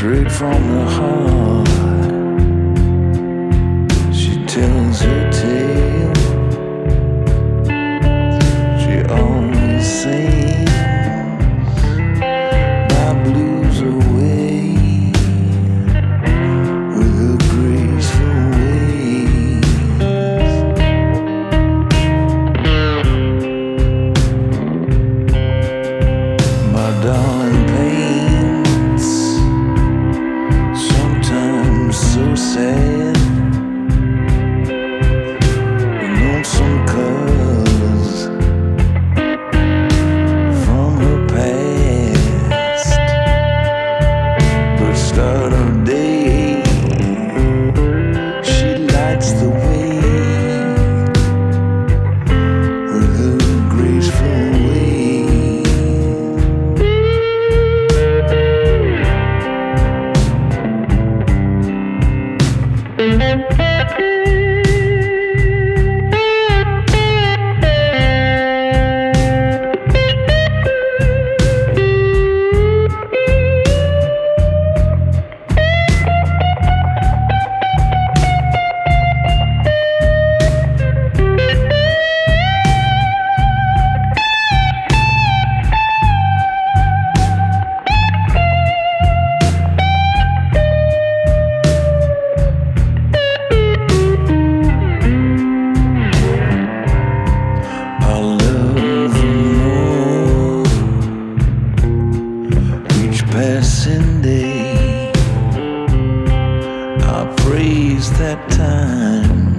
straight from the heart. She tells her tale. She always sings my blues away with her graceful ways. My darling paints sometimes so sad, with lonesome colors from her past. But start of day, she lights the way with her graceful ways. I love her more each passing day. I praise that time